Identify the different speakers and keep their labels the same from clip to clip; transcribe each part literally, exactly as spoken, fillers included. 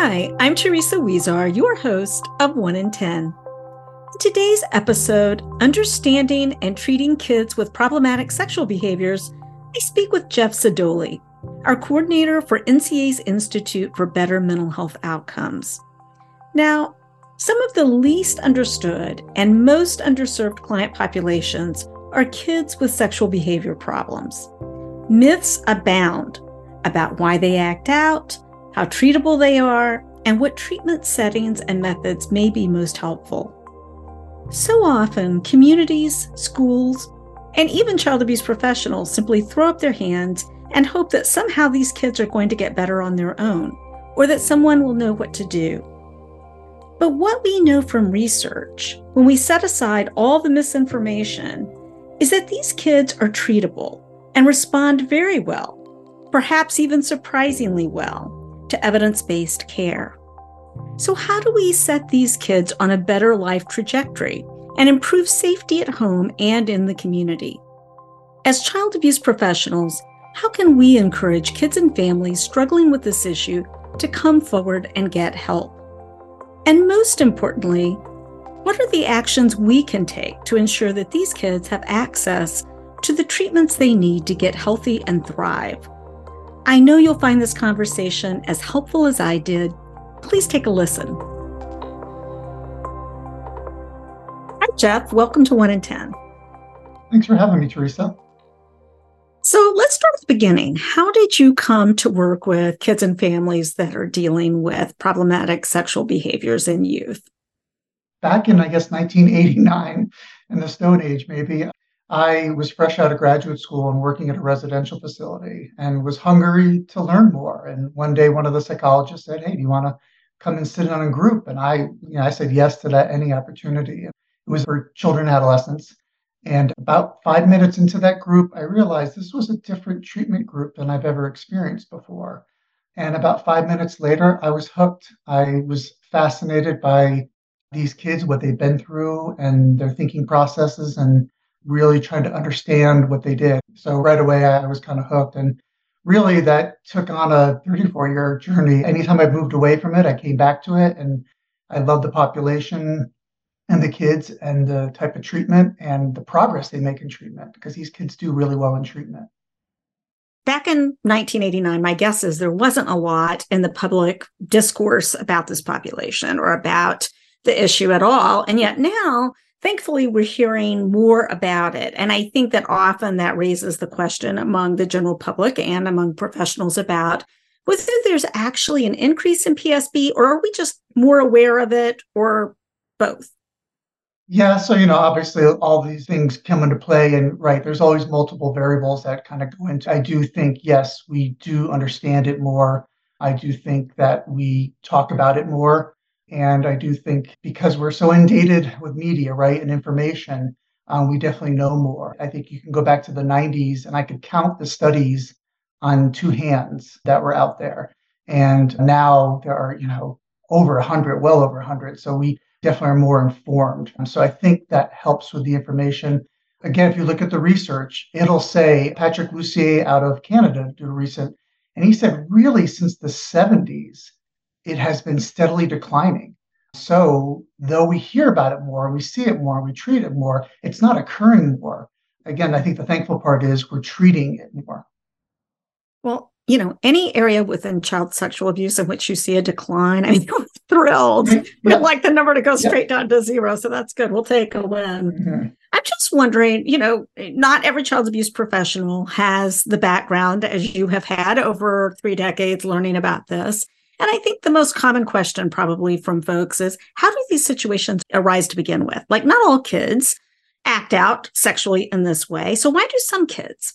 Speaker 1: Hi, I'm Teresa Huizar, your host of one in ten. In today's episode, Understanding and Treating Kids with Problematic Sexual Behaviors, I speak with Jeff Zodoli, our coordinator for N C A's Institute for Better Mental Health Outcomes. Now, some of the least understood and most underserved client populations are kids with sexual behavior problems. Myths abound about why they act out, how treatable they are, and what treatment settings and methods may be most helpful. So often, communities, schools, and even child abuse professionals simply throw up their hands and hope that somehow these kids are going to get better on their own, or that someone will know what to do. But what we know from research, when we set aside all the misinformation, is that these kids are treatable and respond very well, perhaps even surprisingly well, to evidence-based care. So how do we set these kids on a better life trajectory and improve safety at home and in the community? As child abuse professionals, how can we encourage kids and families struggling with this issue to come forward and get help? And most importantly, what are the actions we can take to ensure that these kids have access to the treatments they need to get healthy and thrive? I know you'll find this conversation as helpful as I did. Please take a listen. Hi, Jeff. Welcome to one in ten.
Speaker 2: Thanks for having me, Teresa.
Speaker 1: So let's start at the beginning. How did you come to work with kids and families that are dealing with problematic sexual behaviors in youth?
Speaker 2: Back in, I guess, nineteen eighty-nine, in the Stone Age, maybe, I was fresh out of graduate school and working at a residential facility and was hungry to learn more. And one day, one of the psychologists said, "Hey, do you want to come and sit in on a group?" And I, you know, I said yes to that, any opportunity. It was for children and adolescents. And about five minutes into that group, I realized this was a different treatment group than I've ever experienced before. And about five minutes later, I was hooked. I was fascinated by these kids, what they've been through and their thinking processes, and really trying to understand what they did. So right away, I was kind of hooked. And really, that took on a thirty-four year journey. Anytime I moved away from it, I came back to it. And I love the population and the kids and the type of treatment and the progress they make in treatment, because these kids do really well in treatment.
Speaker 1: Back in nineteen eighty-nine, my guess is there wasn't a lot in the public discourse about this population or about the issue at all. And yet now, thankfully, we're hearing more about it. And I think that often that raises the question among the general public and among professionals about whether there's actually an increase in P S B, or are we just more aware of it, or both?
Speaker 2: Yeah, so, you know, obviously all these things come into play, and right, there's always multiple variables that kind of go into. I do think, yes, we do understand it more. I do think that we talk about it more. And I do think because we're so inundated with media, right, and information, um, we definitely know more. I think you can go back to the nineties and I could count the studies on two hands that were out there. And now there are, you know, over a hundred, well over a hundred. So we definitely are more informed. And so I think that helps with the information. Again, if you look at the research, it'll say Patrick Lussier out of Canada did a recent, and he said really since the seventies, it has been steadily declining. So though we hear about it more, we see it more, we treat it more, it's not occurring more. Again, I think the thankful part is we're treating it more.
Speaker 1: Well, you know, any area within child sexual abuse in which you see a decline, I mean, we're thrilled.
Speaker 2: Yeah.
Speaker 1: We'd like the number to go straight
Speaker 2: Yeah.
Speaker 1: down to zero. So that's good. We'll take a win.
Speaker 2: Mm-hmm.
Speaker 1: I'm just wondering, you know, not every child abuse professional has the background as you have had over three decades learning about this. And I think the most common question probably from folks is, how do these situations arise to begin with? Like, not all kids act out sexually in this way. So why do some kids?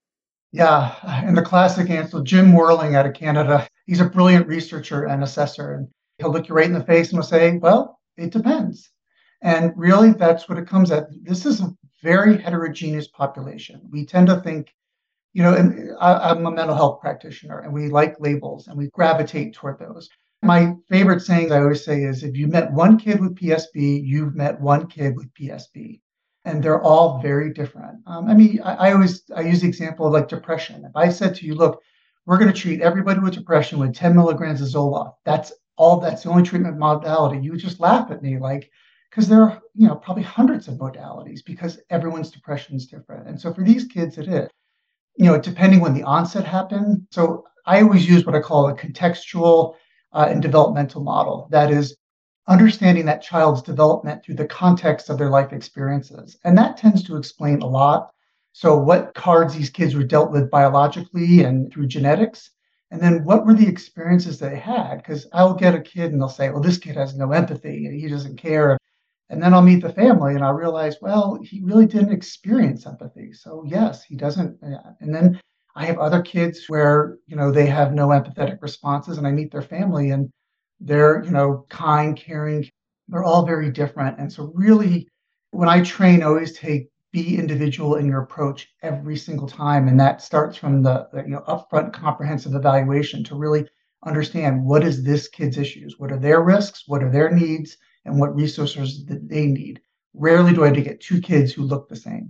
Speaker 2: Yeah, and the classic answer, Jim Whirling out of Canada, he's a brilliant researcher and assessor, and he'll look you right in the face and will say, well, it depends. And really, that's what it comes at. This is a very heterogeneous population. We tend to think, you know, and I, I'm a mental health practitioner, and we like labels and we gravitate toward those. My favorite saying I always say is, if you met one kid with P S B, you've met one kid with P S B. And they're all very different. Um, I mean, I, I always, I use the example of like depression. If I said to you, look, we're going to treat everybody with depression with ten milligrams of Zoloft, that's all that's the only treatment modality, you would just laugh at me, like, because there are, you know, probably hundreds of modalities because everyone's depression is different. And so for these kids, it is, you know, depending when the onset happened. So I always use what I call a contextual uh, and developmental model. That is understanding that child's development through the context of their life experiences. And that tends to explain a lot. So what cards these kids were dealt with biologically and through genetics, and then what were the experiences they had? Because I'll get a kid and they'll say, well, this kid has no empathy and he doesn't care. And then I'll meet the family and I'll realize, well, he really didn't experience empathy. So yes, he doesn't. And then I have other kids where, you know, they have no empathetic responses, and I meet their family and they're, you know, kind, caring. They're all very different. And so really, when I train, I always take be individual in your approach every single time. And that starts from the, the you know, upfront comprehensive evaluation to really understand what is this kid's issues, what are their risks, what are their needs, and what resources that they need. Rarely do I get two kids who look the same.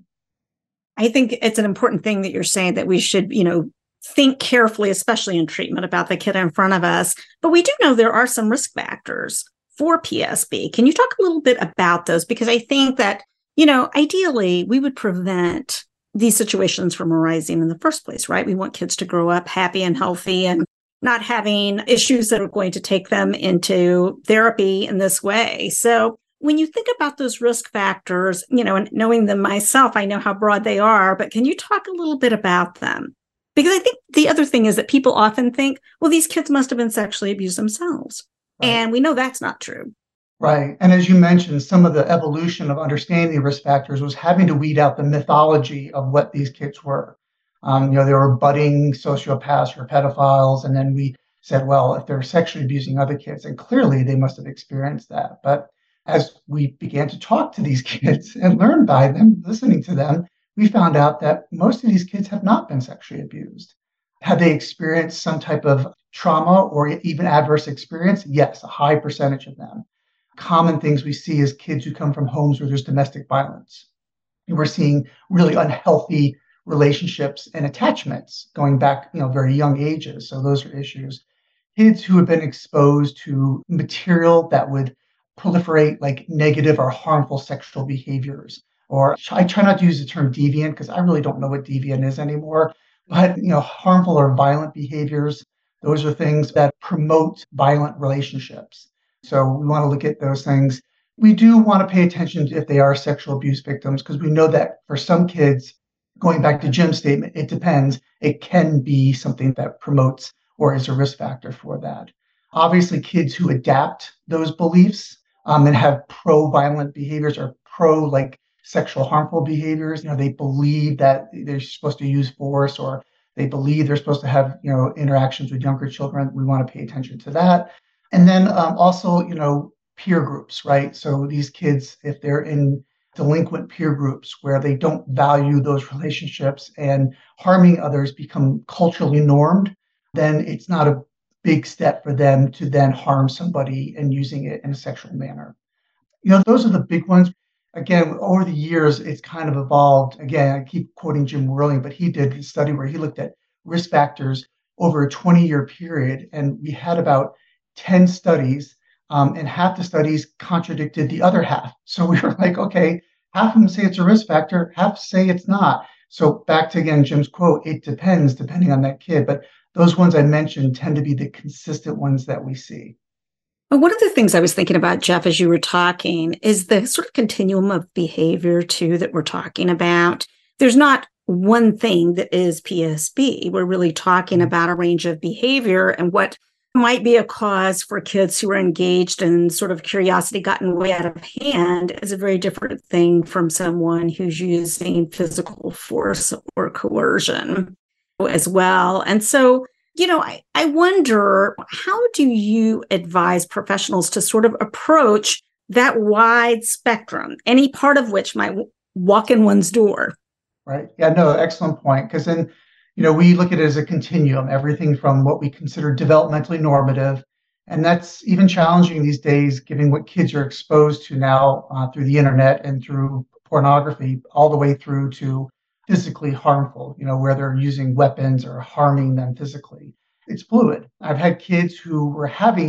Speaker 1: I think it's an important thing that you're saying, that we should, you know, think carefully, especially in treatment, about the kid in front of us. But we do know there are some risk factors for P S B. Can you talk a little bit about those? Because I think that, you know, ideally, we would prevent these situations from arising in the first place, right? We want kids to grow up happy and healthy and not having issues that are going to take them into therapy in this way. So when you think about those risk factors, you know, and knowing them myself, I know how broad they are, but can you talk a little bit about them? Because I think the other thing is that people often think, well, these kids must have been sexually abused themselves. Right. And we know that's not true.
Speaker 2: Right. And as you mentioned, some of the evolution of understanding the risk factors was having to weed out the mythology of what these kids were. Um, you know, they were budding sociopaths or pedophiles. And then we said, well, if they're sexually abusing other kids, and clearly they must have experienced that. But as we began to talk to these kids and learn by them, listening to them, we found out that most of these kids have not been sexually abused. Have they experienced some type of trauma or even adverse experience? Yes, a high percentage of them. Common things we see is kids who come from homes where there's domestic violence. And we're seeing really unhealthy relationships and attachments going back, you know, very young ages. So those are issues. Kids who have been exposed to material that would proliferate like negative or harmful sexual behaviors. Or I try not to use the term deviant because I really don't know what deviant is anymore. But, you know, harmful or violent behaviors, those are things that promote violent relationships. So we want to look at those things. We do want to pay attention to if they are sexual abuse victims, because we know that for some kids, going back to Jim's statement, it depends. It can be something that promotes or is a risk factor for that. Obviously, kids who adapt those beliefs um, and have pro-violent behaviors or pro like sexual harmful behaviors, you know, they believe that they're supposed to use force, or they believe they're supposed to have, you know, interactions with younger children. We want to pay attention to that. And then um, also, you know, peer groups, right? So these kids, if they're in delinquent peer groups where they don't value those relationships and harming others become culturally normed, then it's not a big step for them to then harm somebody and using it in a sexual manner. You know, those are the big ones. Again, over the years, it's kind of evolved. Again, I keep quoting Jim Worley, but he did a study where he looked at risk factors over a twenty-year period, and we had about ten studies, um, and half the studies contradicted the other half. So we were like, okay, half of them say it's a risk factor, half say it's not. So back to, again, Jim's quote, it depends depending on that kid. But those ones I mentioned tend to be the consistent ones that we see.
Speaker 1: Well, one of the things I was thinking about, Jeff, as you were talking, is the sort of continuum of behavior, too, that we're talking about. There's not one thing that is P S B. We're really talking about a range of behavior, and what might be a cause for kids who are engaged in sort of curiosity gotten way out of hand is a very different thing from someone who's using physical force or coercion as well. And so, you know, I, I wonder, how do you advise professionals to sort of approach that wide spectrum, any part of which might w- walk in one's door?
Speaker 2: Right. Yeah, no, excellent point. Because then, you know, we look at it as a continuum, everything from what we consider developmentally normative. And that's even challenging these days, given what kids are exposed to now uh, through the internet and through pornography, all the way through to physically harmful, you know, where they're using weapons or harming them physically. It's fluid. I've had kids who were having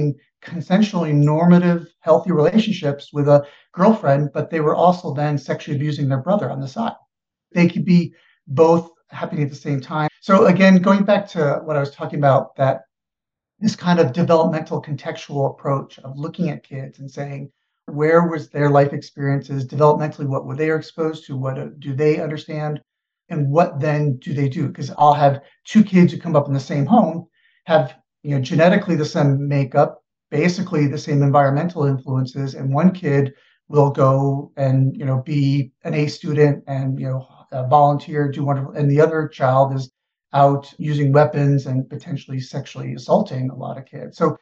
Speaker 2: consensually normative, healthy relationships with a girlfriend, but they were also then sexually abusing their brother on the side. They could be both happening at the same time. So again, going back to what I was talking about, that this kind of developmental contextual approach of looking at kids and saying, where was their life experiences developmentally? What were they exposed to? What do they understand? And what then do they do? Because I'll have two kids who come up in the same home, have you know genetically the same makeup, basically the same environmental influences, and one kid will go and you know be an A student and you know volunteer, do wonderful, and the other child is out using weapons and potentially sexually assaulting a lot of kids. So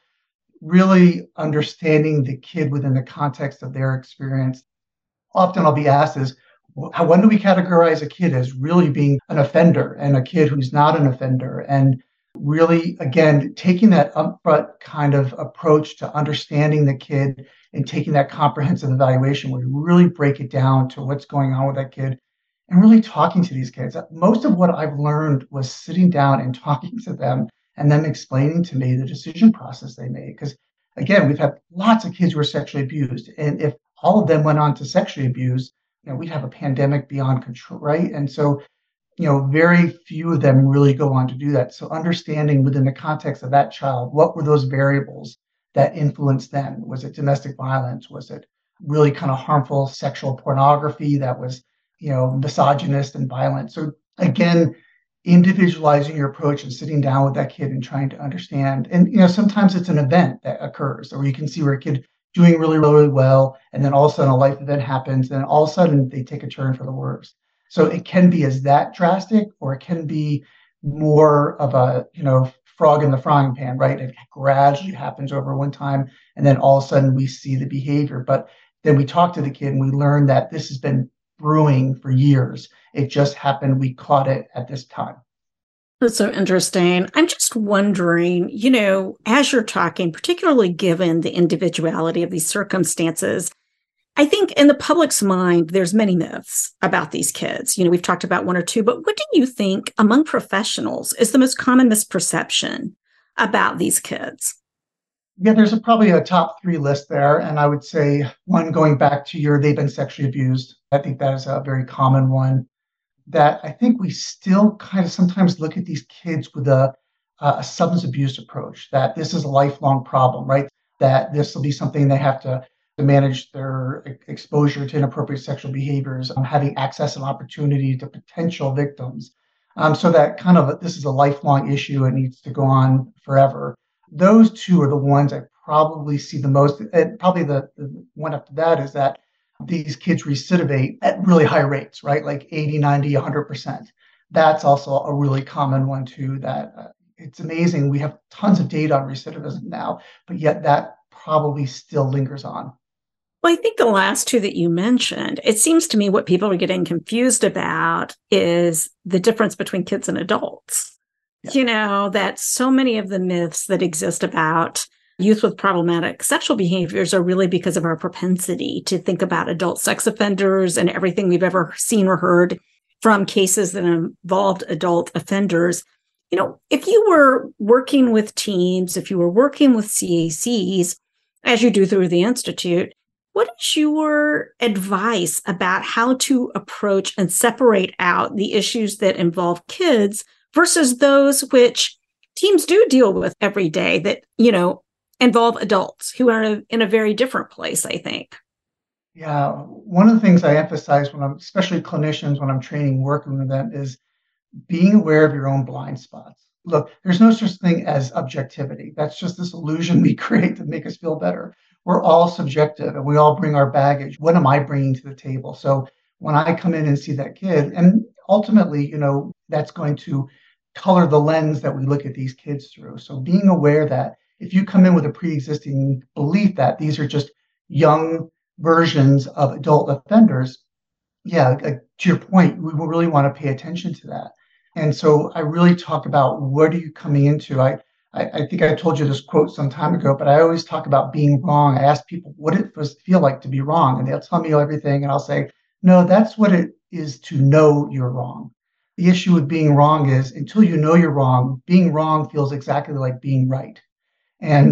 Speaker 2: really understanding the kid within the context of their experience. Often I'll be asked is, how, when do we categorize a kid as really being an offender and a kid who's not an offender? And really, again, taking that upfront kind of approach to understanding the kid and taking that comprehensive evaluation where you really break it down to what's going on with that kid and really talking to these kids. Most of what I've learned was sitting down and talking to them and them explaining to me the decision process they made. Because again, we've had lots of kids who were sexually abused. And if all of them went on to sexually abuse, you know, we'd have a pandemic beyond control, right? And so, you know, very few of them really go on to do that. So understanding within the context of that child, what were those variables that influenced them? Was it domestic violence? Was it really kind of harmful sexual pornography that was, you know, misogynist and violent? So again, individualizing your approach and sitting down with that kid and trying to understand. And, you know, sometimes it's an event that occurs, or you can see where a kid doing really, really well, and then all of a sudden a life event happens, and all of a sudden they take a turn for the worse. So it can be as that drastic, or it can be more of a, you know, frog in the frying pan, right? It gradually happens over one time, and then all of a sudden we see the behavior. But then we talk to the kid and we learn that this has been brewing for years. It just happened, we caught it at this time.
Speaker 1: That's so interesting. I'm just wondering, you know, as you're talking, particularly given the individuality of these circumstances, I think in the public's mind, there's many myths about these kids. You know, we've talked about one or two, but what do you think among professionals is the most common misperception about these kids?
Speaker 2: Yeah, there's a, probably a top three list there. And I would say one, going back to your, they've been sexually abused. I think that is a very common one. That I think we still kind of sometimes look at these kids with a, a substance abuse approach, that this is a lifelong problem, right? That this will be something they have to, to manage their exposure to inappropriate sexual behaviors, um, having access and opportunity to potential victims. Um, so that kind of, this is a lifelong issue and needs to go on forever. Those two are the ones I probably see the most. And probably the, the one after that is that these kids recidivate at really high rates, right? Like eighty, ninety, one hundred percent. That's also a really common one too, that uh, it's amazing. We have tons of data on recidivism now, but yet that probably still lingers on.
Speaker 1: Well, I think the last two that you mentioned, it seems to me what people are getting confused about is the difference between kids and adults. Yeah. You know, that so many of the myths that exist about youth with problematic sexual behaviors are really because of our propensity to think about adult sex offenders and everything we've ever seen or heard from cases that involved adult offenders. You know, if you were working with teams, if you were working with C A Cs, as you do through the Institute, what is your advice about how to approach and separate out the issues that involve kids versus those which teams do deal with every day that, you know, involve adults who are in a very different place, I think?
Speaker 2: Yeah, one of the things I emphasize when I'm, especially clinicians, when I'm training, working with them, is being aware of your own blind spots. Look, there's no such thing as objectivity. That's just this illusion we create to make us feel better. We're all subjective and we all bring our baggage. What am I bringing to the table? So when I come in and see that kid, and ultimately, you know, that's going to color the lens that we look at these kids through. So being aware that if you come in with a pre-existing belief that these are just young versions of adult offenders, yeah, like, to your point, we really want to pay attention to that. And so I really talk about what are you coming into. I, I, I think I told you this quote some time ago, but I always talk about being wrong. I ask people what it does feel like to be wrong, and they'll tell me everything, and I'll say, no, that's what it is to know you're wrong. The issue with being wrong is until you know you're wrong, being wrong feels exactly like being right. And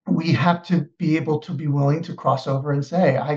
Speaker 2: we have to be able to be willing to cross over and say, I,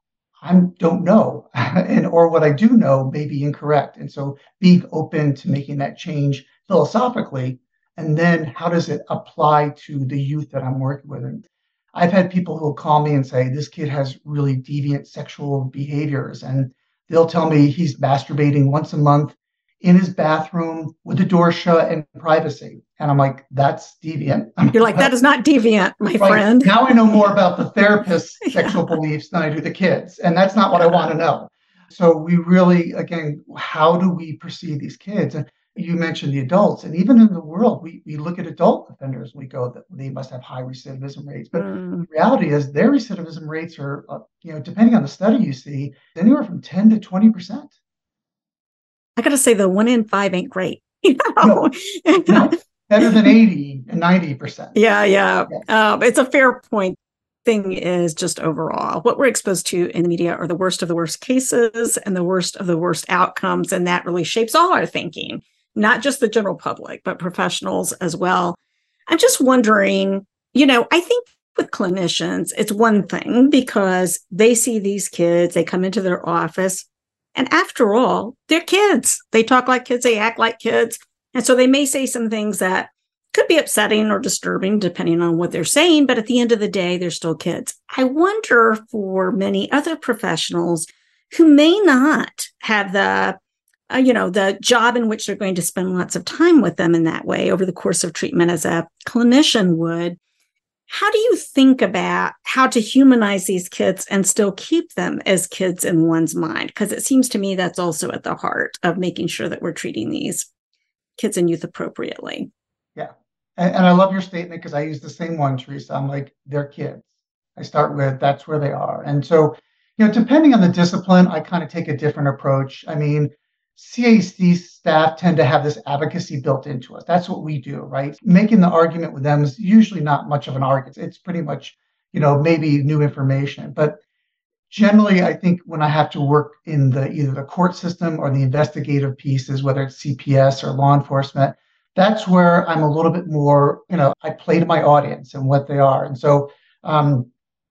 Speaker 2: I don't know, and or what I do know may be incorrect. And so being open to making that change philosophically, and then how does it apply to the youth that I'm working with? And I've had people who'll call me and say, this kid has really deviant sexual behaviors. And they'll tell me he's masturbating once a month in his bathroom with the door shut and privacy. And I'm like, that's deviant.
Speaker 1: You're like, that is not deviant, my
Speaker 2: Right.
Speaker 1: friend.
Speaker 2: Now I know more about the therapist's sexual yeah. beliefs than I do the kids. And that's not what yeah. I want to know. So we really, again, how do we perceive these kids? And you mentioned the adults, and even in the world, we, we look at adult offenders, we go that they must have high recidivism rates. But mm. the reality is their recidivism rates are, uh, you know, depending on the study you see, anywhere from ten to twenty percent.
Speaker 1: I got to say, the one in five ain't great. You know?
Speaker 2: No, no, better than eighty and ninety percent.
Speaker 1: Yeah, yeah. yeah. Um, it's a fair point. Thing is just overall, what we're exposed to in the media are the worst of the worst cases and the worst of the worst outcomes. And that really shapes all our thinking, not just the general public, but professionals as well. I'm just wondering, you know, I think with clinicians, it's one thing because they see these kids, they come into their office, and after all, they're kids. They talk like kids, they act like kids. And so they may say some things that could be upsetting or disturbing, depending on what they're saying. But at the end of the day, they're still kids. I wonder for many other professionals who may not have the, uh, you know, the job in which they're going to spend lots of time with them in that way over the course of treatment as a clinician would. How do you think about how to humanize these kids and still keep them as kids in one's mind? Because it seems to me that's also at the heart of making sure that we're treating these kids and youth appropriately.
Speaker 2: Yeah. And, and I love your statement because I use the same one, Teresa. I'm like, they're kids. I start with, that's where they are. And so, you know, depending on the discipline, I kind of take a different approach. I mean, C A C staff tend to have this advocacy built into us. That's what we do, right? Making the argument with them is usually not much of an argument. It's pretty much, you know, maybe new information. But generally, I think when I have to work in the either the court system or the investigative pieces, whether it's C P S or law enforcement, that's where I'm a little bit more, you know, I play to my audience and what they are. And so um,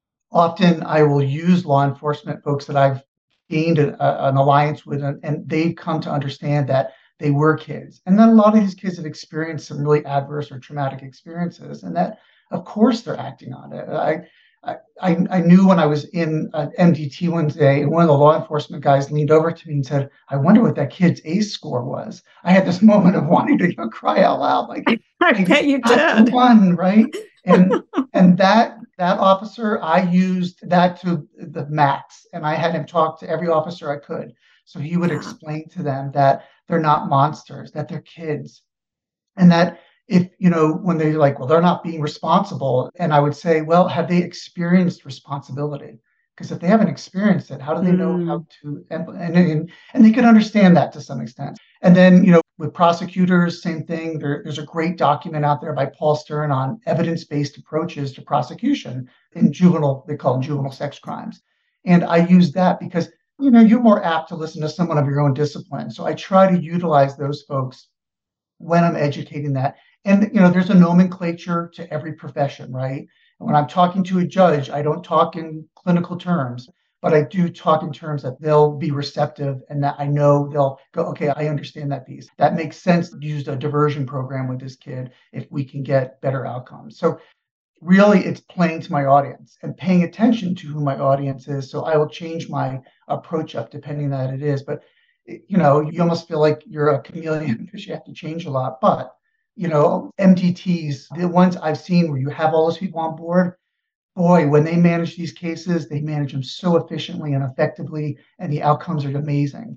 Speaker 2: often I will use law enforcement folks that I've gained a, a, an alliance with, and, and they've come to understand that they were kids. And then a lot of these kids have experienced some really adverse or traumatic experiences, and that, of course, they're acting on it. I, I, I knew when I was in an M D T one day, and one of the law enforcement guys leaned over to me and said, I wonder what that kid's A C E score was. I had this moment of wanting to, you know, cry out loud. Like,
Speaker 1: I bet you did.
Speaker 2: One, right? And and that that officer, I used that to the max. And I had him talk to every officer I could. So he would yeah. explain to them that they're not monsters, that they're kids. And that if, you know, when they're like, well, they're not being responsible. And I would say, well, have they experienced responsibility? Because if they haven't experienced it, how do they know mm. how to, and, and, and they can understand that to some extent. And then, you know, with prosecutors, same thing. There, there's a great document out there by Paul Stern on evidence-based approaches to prosecution in juvenile, they call them juvenile sex crimes. And I use that because, you know, you're more apt to listen to someone of your own discipline. So I try to utilize those folks when I'm educating that. And, you know, there's a nomenclature to every profession, right? And when I'm talking to a judge, I don't talk in clinical terms, but I do talk in terms that they'll be receptive and that I know they'll go, okay, I understand that piece. That makes sense to use a diversion program with this kid if we can get better outcomes. So really, it's playing to my audience and paying attention to who my audience is. So I will change my approach up depending on that it is. But, you know, you almost feel like you're a chameleon because you have to change a lot. But you know, M D Ts, the ones I've seen where you have all those people on board, boy, when they manage these cases, they manage them so efficiently and effectively, and the outcomes are amazing.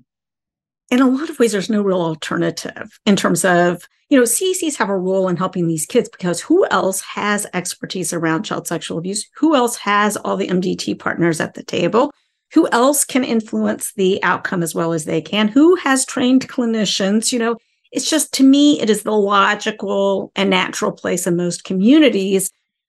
Speaker 1: In a lot of ways, there's no real alternative in terms of, you know, C A Cs have a role in helping these kids because who else has expertise around child sexual abuse? Who else has all the M D T partners at the table? Who else can influence the outcome as well as they can? Who has trained clinicians? You know, it's just, to me, it is the logical and natural place in most communities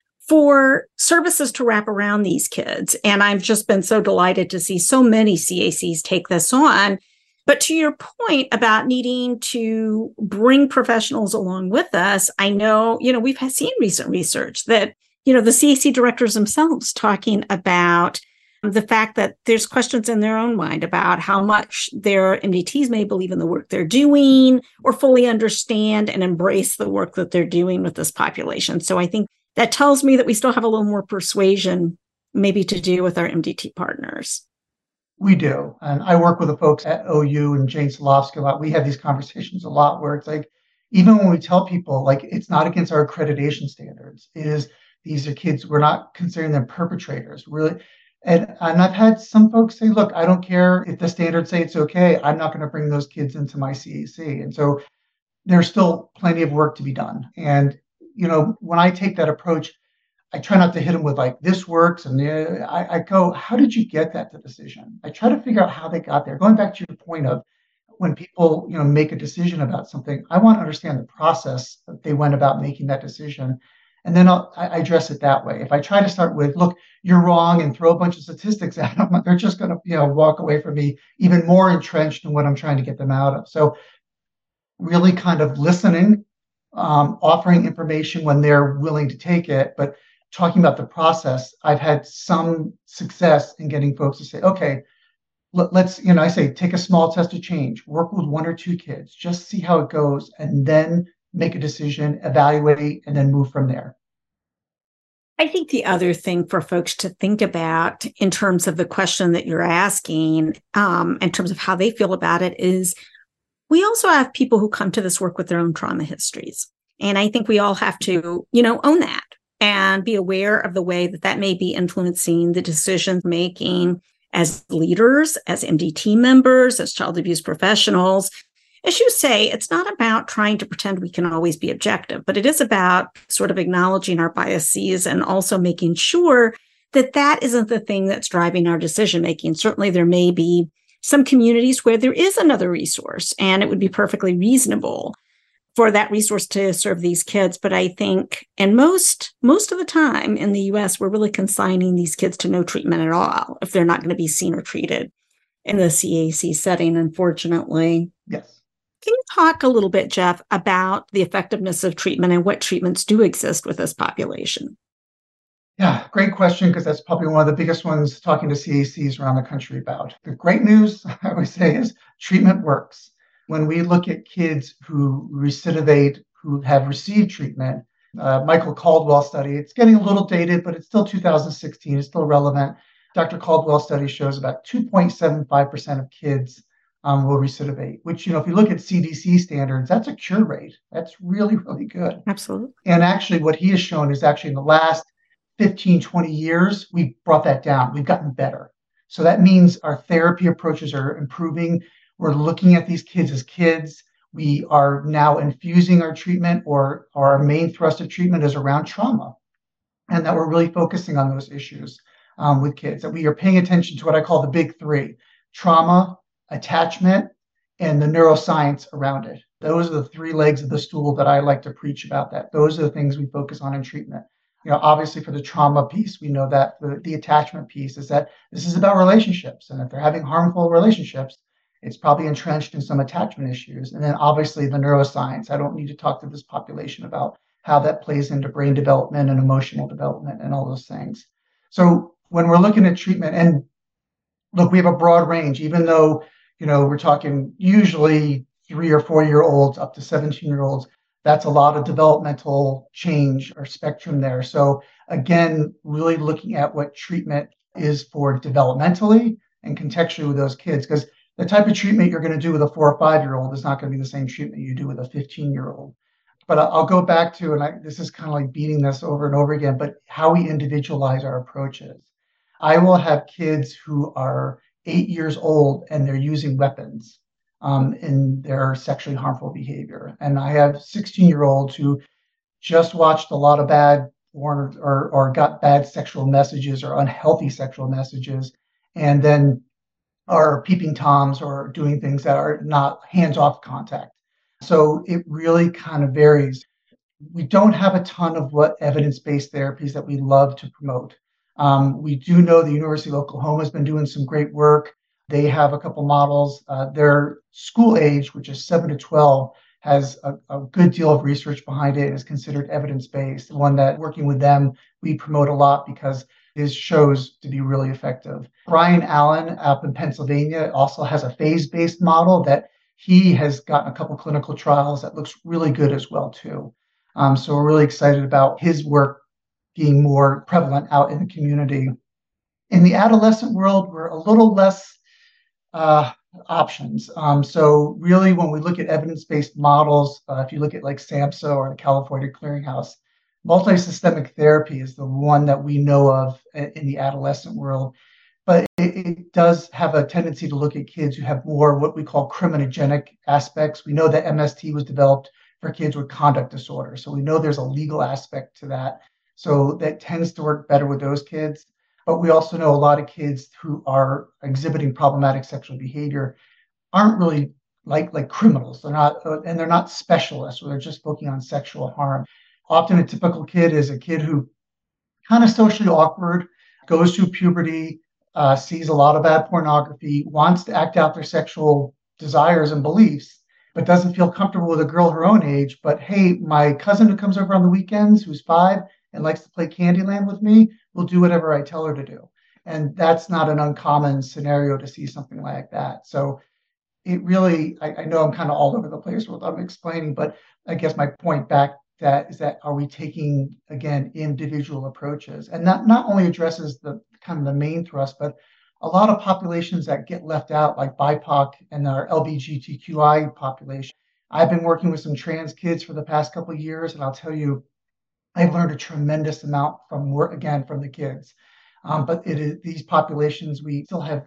Speaker 1: for services to wrap around these kids. And I've just been so delighted to see so many C A Cs take this on. But to your point about needing to bring professionals along with us, I know, you know, we've seen recent research that you know, the C A C directors themselves talking about the fact that there's questions in their own mind about how much their M D Ts may believe in the work they're doing or fully understand and embrace the work that they're doing with this population. So I think that tells me that we still have a little more persuasion maybe to do with our M D T partners.
Speaker 2: We do. And I work with the folks at O U and Jane Solovsky a lot. We have these conversations a lot where it's like, even when we tell people, like, it's not against our accreditation standards, it is, these are kids, we're not considering them perpetrators, really. And, and I've had some folks say, look, I don't care if the standards say it's okay. I'm not going to bring those kids into my C A C. And so there's still plenty of work to be done. And, you know, when I take that approach, I try not to hit them with like, this works. And uh, I, I go, how did you get that decision? I try to figure out how they got there. Going back to your point of when people, you know, make a decision about something, I want to understand the process that they went about making that decision. And then I'll, I address it that way. If I try to start with, look, you're wrong, and throw a bunch of statistics at them, they're just going to, you know, walk away from me even more entrenched in what I'm trying to get them out of. So really kind of listening, um, offering information when they're willing to take it, but talking about the process. I've had some success in getting folks to say, okay, let, let's, you know, I say, take a small test of change, work with one or two kids, just see how it goes, and then make a decision, evaluate, and then move from there.
Speaker 1: I think the other thing for folks to think about in terms of the question that you're asking, um, in terms of how they feel about it, is we also have people who come to this work with their own trauma histories. And I think we all have to, you know, own that and be aware of the way that that may be influencing the decision making as leaders, as M D T members, as child abuse professionals. As you say, it's not about trying to pretend we can always be objective, but it is about sort of acknowledging our biases and also making sure that that isn't the thing that's driving our decision making. Certainly, there may be some communities where there is another resource, and it would be perfectly reasonable for that resource to serve these kids. But I think, and most most of the time in the U S, we're really consigning these kids to no treatment at all if they're not going to be seen or treated in the C A C setting, unfortunately.
Speaker 2: Yes.
Speaker 1: Can you talk a little bit, Jeff, about the effectiveness of treatment and what treatments do exist with this population?
Speaker 2: Yeah, great question, because that's probably one of the biggest ones talking to C A Cs around the country about. The great news, I always say, is treatment works. When we look at kids who recidivate, who have received treatment, uh, Michael Caldwell study, it's getting a little dated, but it's still two thousand sixteen, it's still relevant. Doctor Caldwell study shows about two point seven five percent of kids um, will recidivate, which, you know, if you look at C D C standards, that's a cure rate. That's really, really good.
Speaker 1: Absolutely.
Speaker 2: And actually what he has shown is actually in the last fifteen, twenty years, we've brought that down. We've gotten better. So that means our therapy approaches are improving. We're looking at these kids as kids. We are now infusing our treatment, or, or our main thrust of treatment is around trauma. And that we're really focusing on those issues um, with kids, that we are paying attention to what I call the big three: trauma, attachment, and the neuroscience around it. Those are the three legs of the stool that I like to preach about. That those are the things we focus on in treatment. You know, obviously for the trauma piece, we know that the, the attachment piece is that this is about relationships. And if they're having harmful relationships, it's probably entrenched in some attachment issues. And then obviously the neuroscience. I don't need to talk to this population about how that plays into brain development and emotional development and all those things. So when we're looking at treatment, and look, we have a broad range, even though, you know, we're talking usually three or four year olds up to seventeen year olds. That's a lot of developmental change or spectrum there. So again, really looking at what treatment is for developmentally and contextually with those kids, because the type of treatment you're going to do with a four or five year old is not going to be the same treatment you do with a fifteen year old. But I'll go back to, and I, this is kind of like beating this over and over again, but how we individualize our approaches. I will have kids who are eight years old and they're using weapons um, in their sexually harmful behavior. And I have sixteen year olds who just watched a lot of bad porn, or, or got bad sexual messages or unhealthy sexual messages, and then are peeping toms or doing things that are not hands-off contact. So it really kind of varies. We don't have a ton of what evidence-based therapies that we love to promote. Um, we do know the University of Oklahoma has been doing some great work. They have a couple models. Uh, their school age, which is seven to twelve, has a, a good deal of research behind it and is considered evidence-based. One that working with them, we promote a lot because it shows to be really effective. Brian Allen up in Pennsylvania also has a phase-based model that he has gotten a couple clinical trials that looks really good as well too. Um, so we're really excited about his work being more prevalent out in the community. In the adolescent world, we're a little less uh, options. Um, so really, when we look at evidence-based models, uh, if you look at like SAMHSA or the California Clearinghouse, multisystemic therapy is the one that we know of in the adolescent world. But it, it does have a tendency to look at kids who have more what we call criminogenic aspects. We know that M S T was developed for kids with conduct disorder. So we know there's a legal aspect to that. So that tends to work better with those kids. But we also know a lot of kids who are exhibiting problematic sexual behavior aren't really like, like criminals. They're not, uh, and they're not specialists, or they're just focusing on sexual harm. Often a typical kid is a kid who kind of socially awkward, goes through puberty, uh, sees a lot of bad pornography, wants to act out their sexual desires and beliefs, but doesn't feel comfortable with a girl her own age. But hey, my cousin who comes over on the weekends, who's five and likes to play Candyland with me, will do whatever I tell her to do. And that's not an uncommon scenario to see something like that. So it really, I, I know I'm kind of all over the place with what I'm explaining, but I guess my point back that is that are we taking, again, individual approaches? And that not only addresses the kind of the main thrust, but a lot of populations that get left out, like B I P O C and our L G B T Q I population. I've been working with some trans kids for the past couple of years, and I'll tell you, I've learned a tremendous amount from work, again, from the kids. Um, but it is, these populations, we still have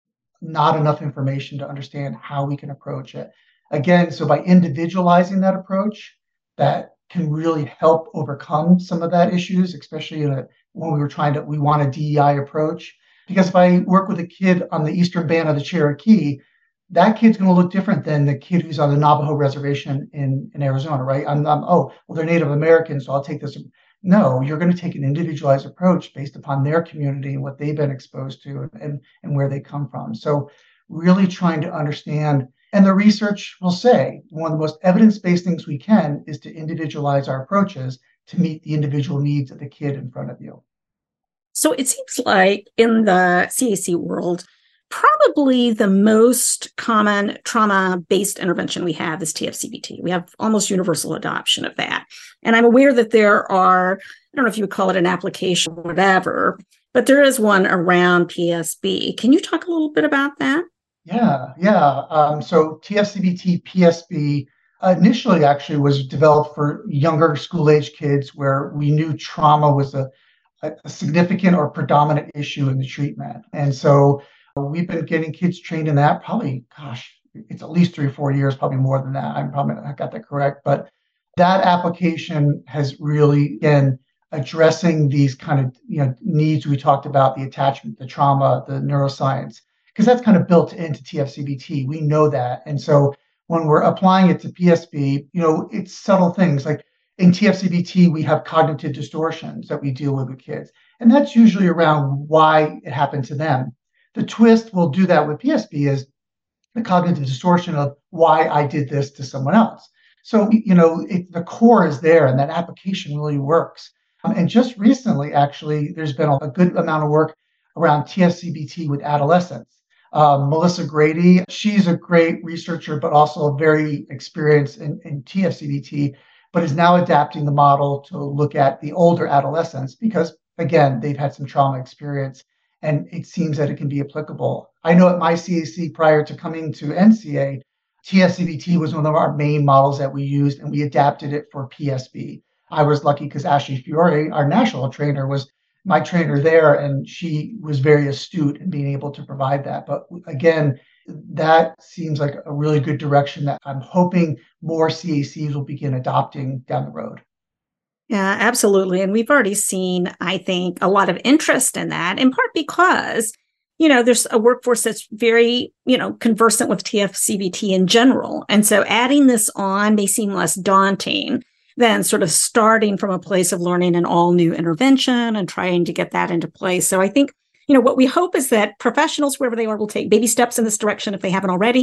Speaker 2: not enough information to understand how we can approach it. Again, so by individualizing that approach, that can really help overcome some of that issues, especially in a, when we were trying to, we want a D E I approach. Because if I work with a kid on the eastern band of the Cherokee, that kid's going to look different than the kid who's on the Navajo reservation in, in Arizona, right? I'm, I'm, oh, well, they're Native American, so I'll take this. No, you're going to take an individualized approach based upon their community and what they've been exposed to and, and where they come from. So really trying to understand, and the research will say, one of the most evidence-based things we can is to individualize our approaches to meet the individual needs of the kid in front of you.
Speaker 1: So it seems like in the C A C world, probably the most common trauma-based intervention we have is T F C B T. We have almost universal adoption of that. And I'm aware that there are, I don't know if you would call it an application or whatever, but there is one around P S B. Can you talk a little bit about that?
Speaker 2: Yeah, yeah. Um, so T F C B T, P S B initially actually was developed for younger school-age kids where we knew trauma was a, a significant or predominant issue in the treatment. And so we've been getting kids trained in that probably, gosh, it's at least three or four years, probably more than that. I'm probably I got that correct. But that application has really been addressing these kind of you know needs we talked about, the attachment, the trauma, the neuroscience, because that's kind of built into T F C B T. We know that. And so when we're applying it to P S B, you know, it's subtle things like in T F C B T, we have cognitive distortions that we deal with with kids. And that's usually around why it happened to them. The twist we'll do that with P S B is the cognitive distortion of why I did this to someone else. So, you know, it, the core is there and that application really works. Um, and just recently, actually, there's been a, a good amount of work around T F C B T with adolescents. Um, Melissa Grady, she's a great researcher, but also very experienced in, in T F C B T, but is now adapting the model to look at the older adolescents because, again, they've had some trauma experience. And it seems that it can be applicable. I know at my C A C prior to coming to N C A, T F C B T was one of our main models that we used, and we adapted it for P S B. I was lucky because Ashley Fiore, our national trainer, was my trainer there, and she was very astute in being able to provide that. But again, that seems like a really good direction that I'm hoping more C A Cs will begin adopting down the road.
Speaker 1: Yeah, absolutely. And we've already seen, I think, a lot of interest in that, in part because, you know, there's a workforce that's very, you know, conversant with T F C B T in general. And so adding this on may seem less daunting than sort of starting from a place of learning an all new intervention and trying to get that into place. So I think, you know, what we hope is that professionals, wherever they are, will take baby steps in this direction if they haven't already.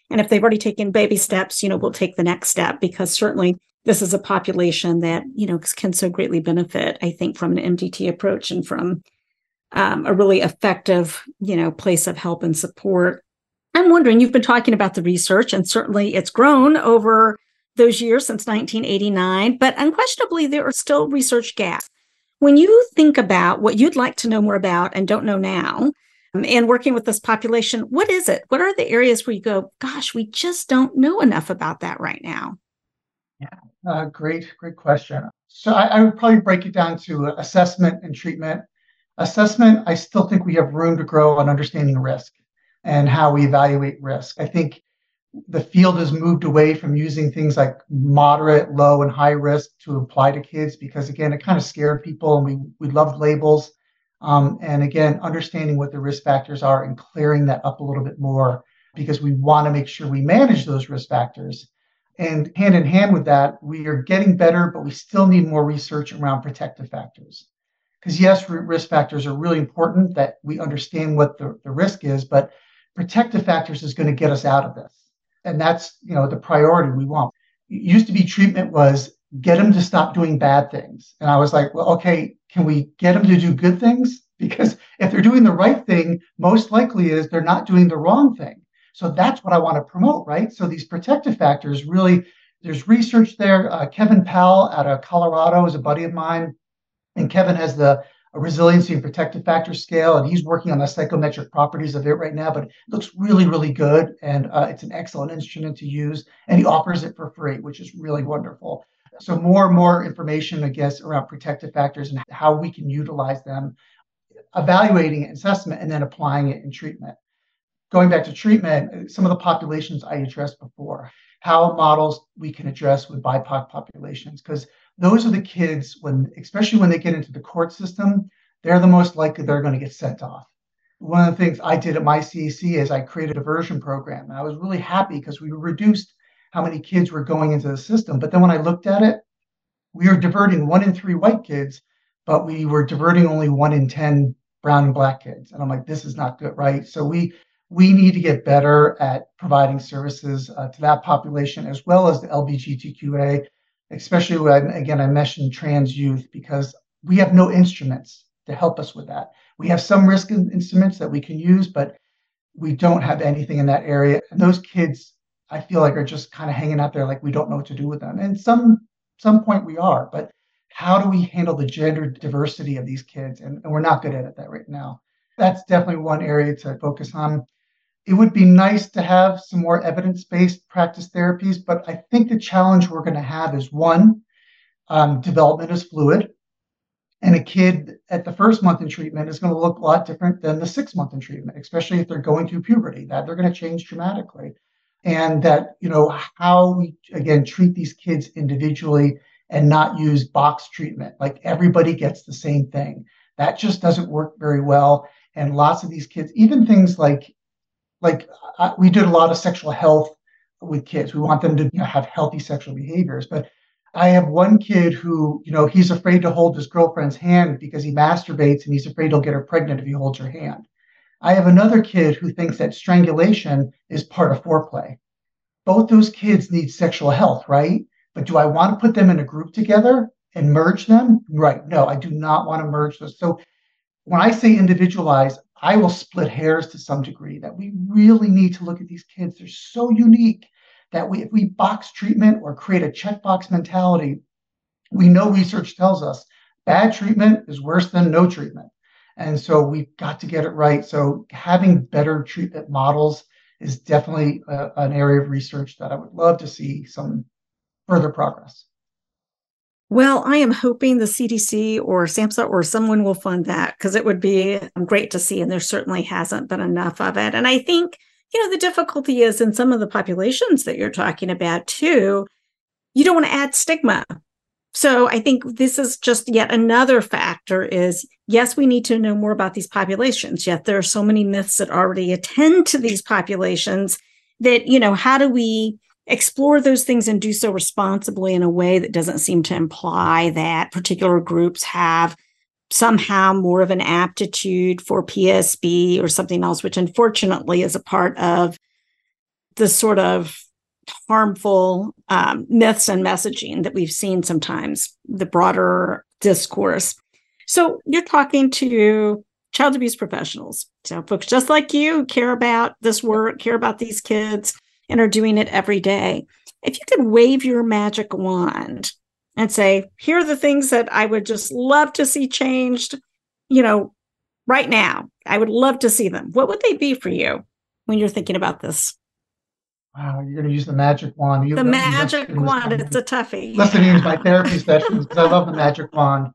Speaker 1: And if they've already taken baby steps, you know, we'll take the next step, because certainly this is a population that, you know, can so greatly benefit, I think, from an M D T approach and from um, a really effective, you know, place of help and support. I'm wondering, you've been talking about the research, and certainly it's grown over those years since nineteen eighty-nine, but unquestionably there are still research gaps. When you think about what you'd like to know more about and don't know now, um, and working with this population, what is it? What are the areas where you go, gosh, we just don't know enough about that right now?
Speaker 2: Yeah, uh, great, great question. So I, I would probably break it down to assessment and treatment. Assessment, I still think we have room to grow on understanding risk and how we evaluate risk. I think the field has moved away from using things like moderate, low, and high risk to apply to kids because, again, it kind of scared people, and we, we loved labels. Um, and again, understanding what the risk factors are and clearing that up a little bit more, because we want to make sure we manage those risk factors. And hand in hand with that, we are getting better, but we still need more research around protective factors. Because yes, risk factors are really important, that we understand what the, the risk is, but protective factors is going to get us out of this. And that's, you know, the priority we want. It used to be treatment was get them to stop doing bad things. And I was like, well, okay, can we get them to do good things? Because if they're doing the right thing, most likely is they're not doing the wrong thing. So that's what I want to promote, right? So these protective factors really, there's research there. Uh, Kevin Powell out of Colorado is a buddy of mine. And Kevin has the a resiliency and protective factor scale, and he's working on the psychometric properties of it right now, but it looks really, really good. And uh, it's an excellent instrument to use. And he offers it for free, which is really wonderful. So more and more information, I guess, around protective factors and how we can utilize them, evaluating it, assessment, and then applying it in treatment. Going back to treatment, some of the populations I addressed before, how models we can address with B I P O C populations, because those are the kids, when, especially when they get into the court system, they're the most likely they're going to get sent off. One of the things I did at my C E C is I created a diversion program. And I was really happy because we reduced how many kids were going into the system. But then when I looked at it, we were diverting one in three white kids, but we were diverting only one in ten brown and black kids. And I'm like, this is not good, right? So we we need to get better at providing services uh, to that population, as well as the L G B T Q A, especially when, again, I mentioned trans youth, because we have no instruments to help us with that. We have some risk instruments that we can use, but we don't have anything in that area. And those kids, I feel like, are just kind of hanging out there like we don't know what to do with them. And some some point we are, but how do we handle the gender diversity of these kids? And, and we're not good at it that right now. That's definitely one area to focus on. It would be nice to have some more evidence-based practice therapies, but I think the challenge we're going to have is, one, um, development is fluid. And a kid at the first month in treatment is going to look a lot different than the sixth month in treatment, especially if they're going through puberty, that they're going to change dramatically. And that, you know, how we, again, treat these kids individually and not use box treatment, like everybody gets the same thing. That just doesn't work very well. And lots of these kids, even things like, like uh, we did a lot of sexual health with kids. We want them to, you know, have healthy sexual behaviors. But I have one kid who, you know, he's afraid to hold his girlfriend's hand because he masturbates and he's afraid he'll get her pregnant if he holds her hand. I have another kid who thinks that strangulation is part of foreplay. Both those kids need sexual health, right? But do I want to put them in a group together and merge them? Right. No, I do not want to merge those. So when I say individualize, I will split hairs to some degree, that we really need to look at these kids. They're so unique that we, if we box treatment or create a checkbox mentality, we know research tells us bad treatment is worse than no treatment. And so we've got to get it right. So having better treatment models is definitely a, an area of research that I would love to see some further progress.
Speaker 1: Well, I am hoping the C D C or SAMHSA or someone will fund that, because it would be great to see. And there certainly hasn't been enough of it. And I think, you know, the difficulty is in some of the populations that you're talking about too, you don't want to add stigma. So I think this is just yet another factor is, yes, we need to know more about these populations, yet there are so many myths that already attend to these populations that, you know, how do we explore those things and do so responsibly in a way that doesn't seem to imply that particular groups have somehow more of an aptitude for P S B or something else, which unfortunately is a part of the sort of harmful um, myths and messaging that we've seen sometimes, the broader discourse. So you're talking to child abuse professionals, so folks just like you care about this work, care about these kids, and are doing it every day. If you could wave your magic wand and say, here are the things that I would just love to see changed, you know, right now, I would love to see them. What would they be for you when you're thinking about this?
Speaker 2: Wow, you're going to use the magic wand. You,
Speaker 1: The
Speaker 2: you
Speaker 1: magic wand, it's a toughie.
Speaker 2: Listening to my therapy sessions, because I love the magic wand.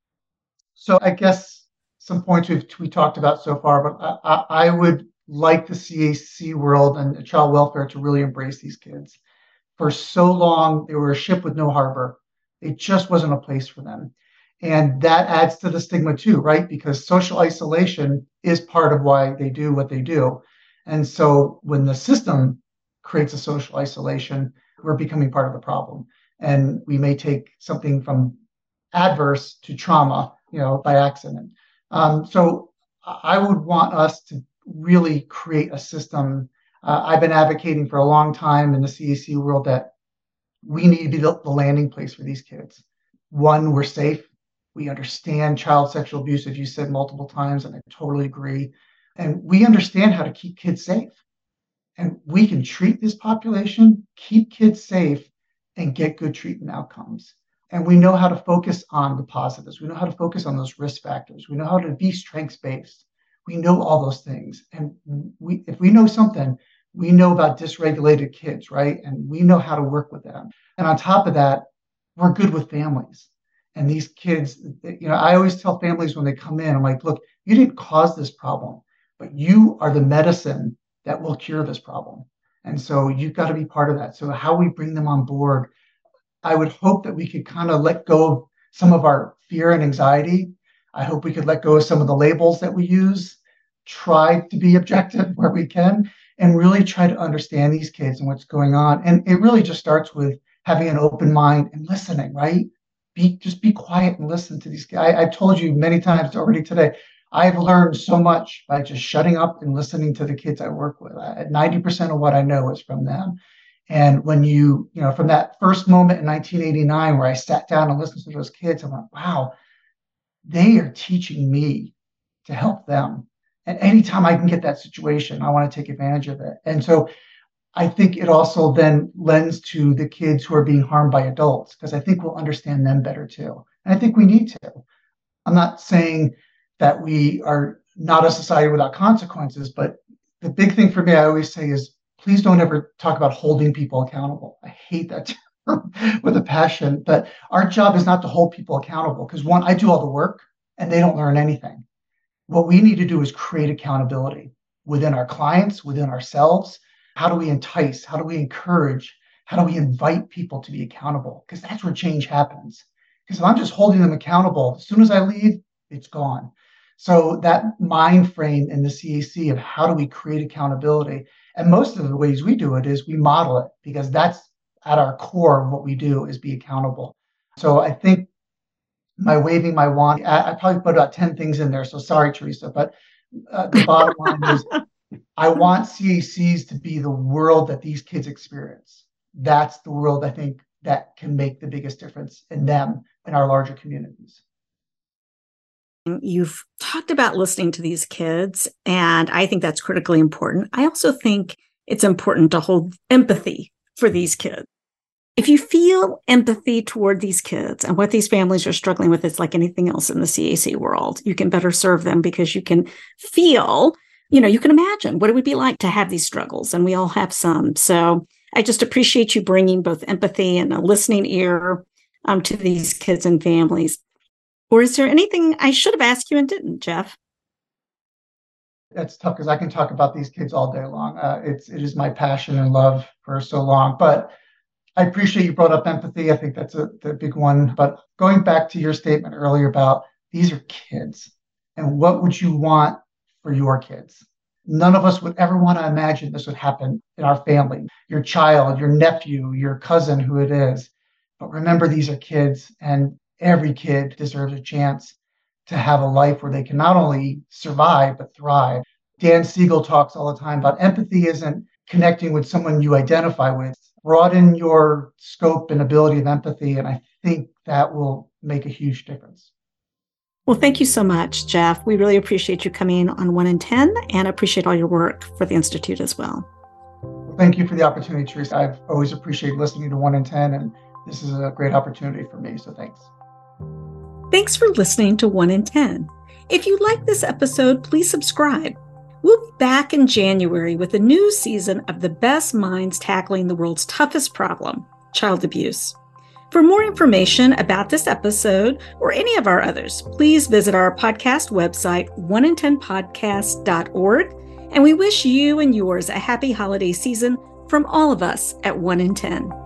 Speaker 2: So I guess some points we've we talked about so far, but I, I, I would like the C A C world and child welfare to really embrace these kids. For so long, they were a ship with no harbor. It just wasn't a place for them. And that adds to the stigma too, right? Because social isolation is part of why they do what they do. And so when the system creates a social isolation, we're becoming part of the problem. And we may take something from adverse to trauma, you know, by accident. Um, so I would want us to really create a system. Uh, I've been advocating for a long time in the C A C world that we need to be the, the landing place for these kids. One, we're safe. We understand child sexual abuse, as you said multiple times, and I totally agree. And we understand how to keep kids safe. And we can treat this population, keep kids safe, and get good treatment outcomes. And we know how to focus on the positives. We know how to focus on those risk factors. We know how to be strengths-based. We know all those things. And we, if we know something, we know about dysregulated kids, right? And we know how to work with them. And on top of that, we're good with families. And these kids, you know, I always tell families when they come in, I'm like, look, you didn't cause this problem, but you are the medicine that will cure this problem. And so you've got to be part of that. So how we bring them on board, I would hope that we could kind of let go of some of our fear and anxiety. I hope we could let go of some of the labels that we use, try to be objective where we can, and really try to understand these kids and what's going on. And it really just starts with having an open mind and listening, right? Be just be quiet and listen to these guys. I, I've told you many times already today, I've learned so much by just shutting up and listening to the kids I work with. I, ninety percent of what I know is from them. And when you, you know, from that first moment in nineteen eighty-nine where I sat down and listened to those kids, I'm like, wow, they are teaching me to help them. And anytime I can get that situation, I want to take advantage of it. And so I think it also then lends to the kids who are being harmed by adults, because I think we'll understand them better too. And I think we need to. I'm not saying that we are not a society without consequences, but the big thing for me, I always say is, please don't ever talk about holding people accountable. I hate that term with a passion, but our job is not to hold people accountable, because one, I do all the work and they don't learn anything. What we need to do is create accountability within our clients, within ourselves. How do we entice? How do we encourage? How do we invite people to be accountable? Because that's where change happens. Because if I'm just holding them accountable, as soon as I leave, it's gone. So that mind frame in the C A C of how do we create accountability? And most of the ways we do it is we model it, because that's at our core of what we do is be accountable. So I think my waving my wand, I, I probably put about ten things in there. So sorry, Teresa, but uh, the bottom line is I want C A Cs to be the world that these kids experience. That's the world I think that can make the biggest difference in them and our larger communities.
Speaker 1: You've talked about listening to these kids, and I think that's critically important. I also think it's important to hold empathy for these kids. If you feel empathy toward these kids and what these families are struggling with, it's like anything else in the C A C world. You can better serve them because you can feel, you know, you can imagine what it would be like to have these struggles, and we all have some. So I just appreciate you bringing both empathy and a listening ear um, to these kids and families. Or is there anything I should have asked you and didn't, Jeff?
Speaker 2: That's tough because I can talk about these kids all day long. Uh, it's it is my passion and love for so long. But I appreciate you brought up empathy. I think that's a the big one. But going back to your statement earlier about these are kids, and what would you want for your kids? None of us would ever want to imagine this would happen in our family, your child, your nephew, your cousin, who it is. But remember, these are kids, and every kid deserves a chance to have a life where they can not only survive, but thrive. Dan Siegel talks all the time about empathy isn't connecting with someone you identify with. Broaden your scope and ability of empathy, and I think that will make a huge difference.
Speaker 1: Well, thank you so much, Jeff. We really appreciate you coming on one in ten and appreciate all your work for the Institute as well.
Speaker 2: Well, thank you for the opportunity, Teresa. I've always appreciated listening to one in ten, and this is a great opportunity for me, so thanks.
Speaker 1: Thanks for listening to one in ten. If you like this episode, please subscribe. We'll be back in January with a new season of the best minds tackling the world's toughest problem, child abuse. For more information about this episode or any of our others, please visit our podcast website, one in ten podcast dot org, and we wish you and yours a happy holiday season from all of us at one in ten.